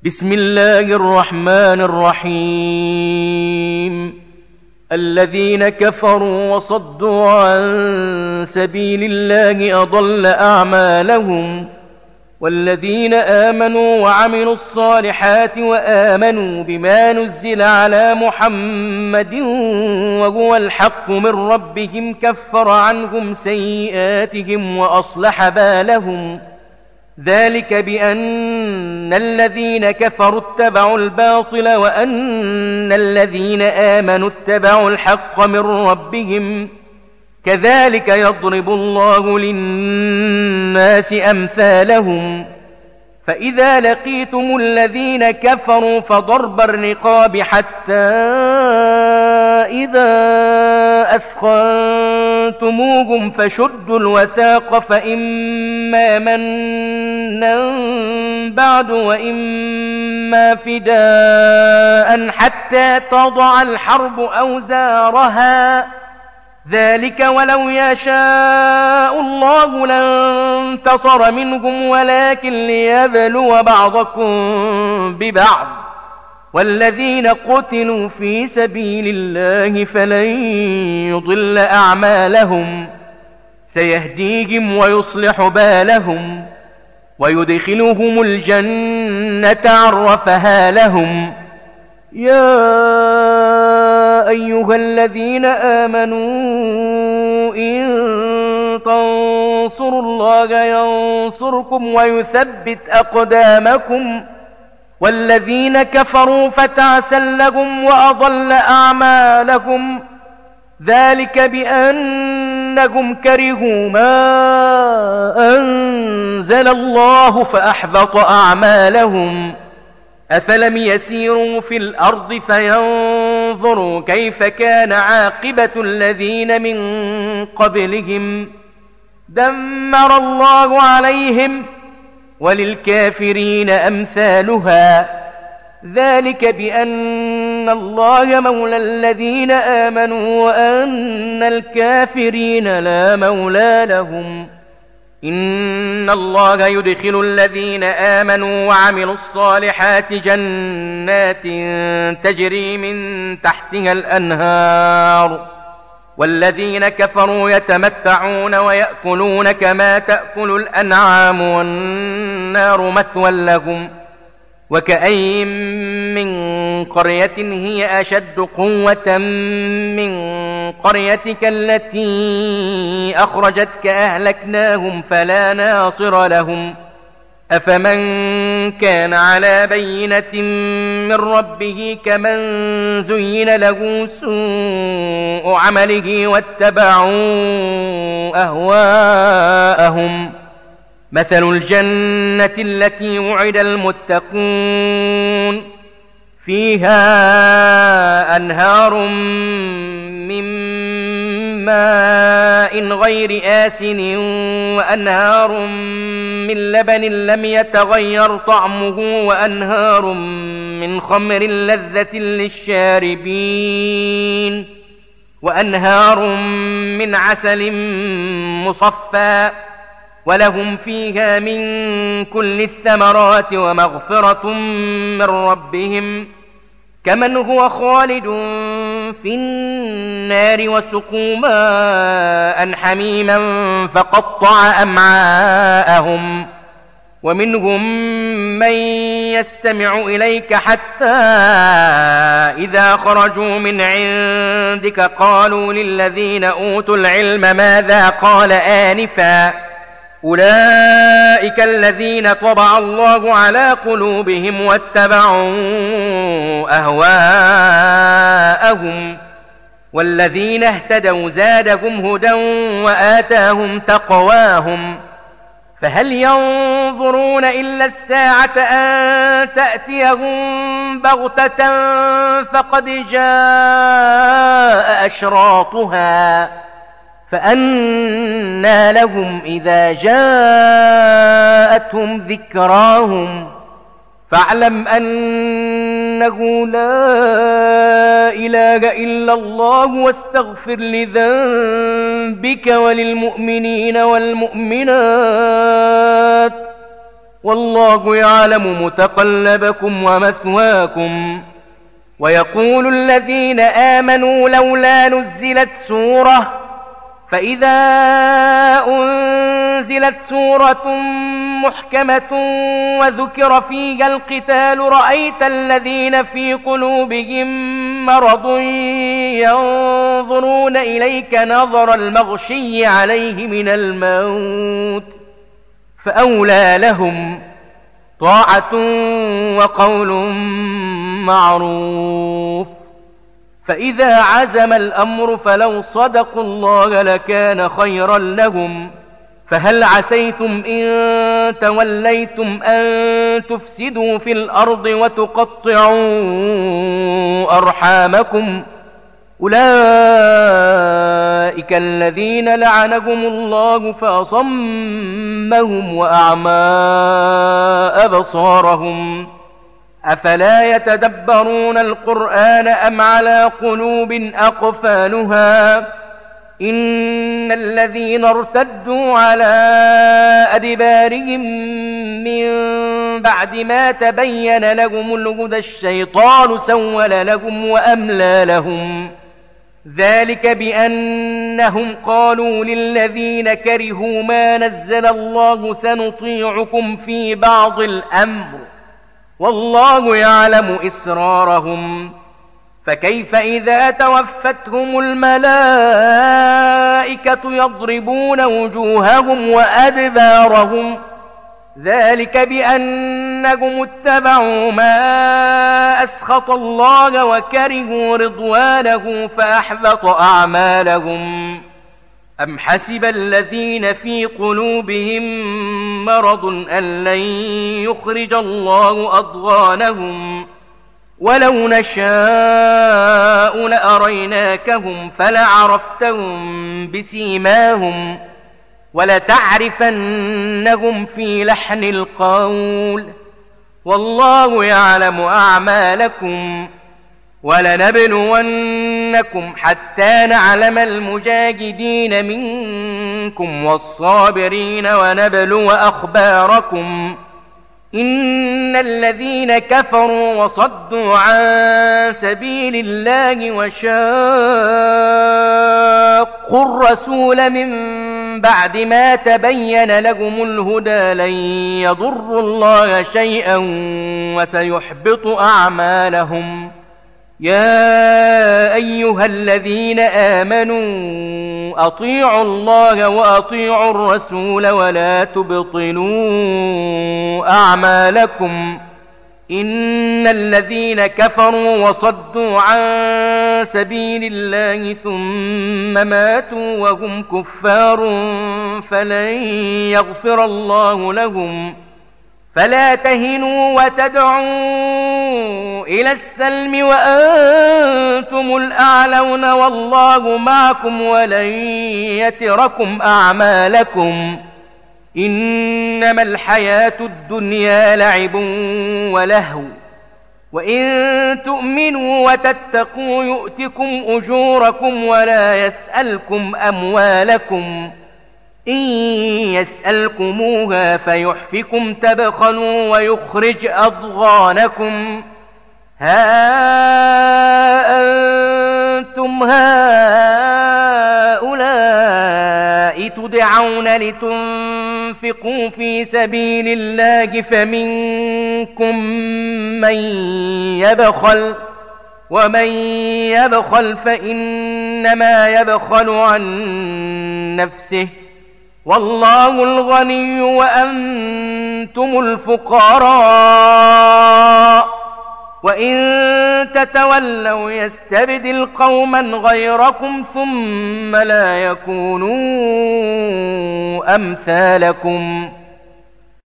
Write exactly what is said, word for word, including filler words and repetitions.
بسم الله الرحمن الرحيم. الذين كفروا وصدوا عن سبيل الله أضل أعمالهم، والذين آمنوا وعملوا الصالحات وآمنوا بما نزل على محمد وهو الحق من ربهم كفر عنهم سيئاتهم وأصلح بالهم. ذلك بأن الذين كفروا اتبعوا الباطل وأن الذين آمنوا اتبعوا الحق من ربهم. كذلك يضرب الله للناس أمثالهم. فإذا لقيتم الذين كفروا فضرب الرقاب حتى إذا أثخنتموهم فشدوا الوثاق، فإما منا بعد وإما فداء حتى تضع الحرب أوزارها. ذلك ولو يشاء الله لانتصر منهم ولكن ليبلو بعضكم ببعض. والذين قتلوا في سبيل الله فلن يضل أعمالهم، سيهديهم ويصلح بالهم ويدخلهم الجنة عرفها لهم. يا أيها الذين آمنوا إن تنصروا الله ينصركم ويثبت أقدامكم. والذين كفروا فتعسا لهم وأضل أعمالهم. ذلك بأنهم كرهوا ما أنزل الله فأحبط أعمالهم. أفلم يسيروا في الأرض فينظروا كيف كان عاقبة الذين من قبلهم. دمر الله عليهم وللكافرين أمثالها. ذلك بأن الله مولى الذين آمنوا وأن الكافرين لا مولى لهم. إن الله يدخل الذين آمنوا وعملوا الصالحات جنات تجري من تحتها الأنهار، والذين كفروا يتمتعون ويأكلون كما تأكل الأنعام والنار مثوى لهم. وكأين من قرية هي أشد قوة من قريتك التي أخرجتك أهلكناهم فلا ناصر لهم. أفمن كان على بينة من ربه كمن زين له سوء عمله واتبعوا أهواءهم. مثل الجنة التي وعد المتقون فيها أنهار من ماء غير آسن وأنهار من لبن لم يتغير طعمه وأنهار من خمر لذة للشاربين وأنهار من عسل مصفى ولهم فيها من كل الثمرات ومغفرة من ربهم. كمن هو خالد في النار وسقوا ماء حميما فقطع أمعاءهم. ومنهم من يستمع إليك حتى إذا خرجوا من عندك قالوا للذين أوتوا العلم ماذا قال آنفا. أولئك الذين طبع الله على قلوبهم واتبعوا أهواءهم. والذين اهتدوا زادهم هدى وآتاهم تقواهم. فهل ينظرون إلا الساعة أن تأتيهم بغتة فقد جاء أشراطها. فأنى لهم إذا جاءتهم ذكراهم. فاعلم أنه لا إله إلا الله واستغفر لذنبك وللمؤمنين والمؤمنات والله يعلم متقلبكم ومثواكم. ويقول الذين آمنوا لولا نزلت سورة، فإذا أنزلت سورة محكمة وذكر فيها القتال رأيت الذين في قلوبهم مرض ينظرون إليك نظر المغشي عليه من الموت، فأولى لهم طاعة وقول معروف. فإذا عزم الأمر فلو صدقوا الله لكان خيرا لهم. فهل عسيتم إن توليتم أن تفسدوا في الأرض وتقطعوا أرحامكم؟ أولئك الذين لعنهم الله فأصمهم وأعمى أبصارهم. أفلا يتدبرون القرآن أم على قلوب أقفالها؟ إن الذين ارتدوا على أدبارهم من بعد ما تبين لهم الهدى الشيطان سول لهم وأملى لهم. ذلك بأنهم قالوا للذين كرهوا ما نزل الله سنطيعكم في بعض الأمر والله يعلم إسرارهم. فكيف إذا توفتهم الملائكة يضربون وجوههم وأدبارهم؟ ذلك بأنهم اتبعوا ما أسخط الله وكرهوا رضوانه فأحبط أعمالهم. أم حسب الذين في قلوبهم مرض أن لن يخرج الله أضغانهم؟ ولو نشاء لأريناكهم فلعرفتهم بسيماهم ولتعرفنهم في لحن القول والله يعلم أعمالكم. ولنبلونكم حتى نعلم المجاهدين منكم والصابرين ونبلو أخباركم. إن الذين كفروا وصدوا عن سبيل الله وشاقوا الرسول من بعد ما تبين لهم الهدى لن يضروا الله شيئا وسيحبط أعمالهم. يا أيها الذين آمنوا أطيعوا الله وأطيعوا الرسول ولا تبطلوا أعمالكم. إن الذين كفروا وصدوا عن سبيل الله ثم ماتوا وهم كفار فلن يغفر الله لهم. فلا تهنوا وتدعوا إلى السلم وأنتم الأعلون والله معكم ولن يتركم أعمالكم. إنما الحياة الدنيا لعب ولهو وإن تؤمنوا وتتقوا يؤتكم أجوركم ولا يسألكم أموالكم. إن يسألكموها فيحفكم تبخلوا ويخرج أضغانكم. ها أنتم هؤلاء تدعون لتنفقوا في سبيل الله فمنكم من يبخل ومن يبخل فإنما يبخل عن نفسه والله الغني وأنتم الفقراء. وإن تتولوا يستبدل قوما غيركم ثم لا يكونوا أمثالكم.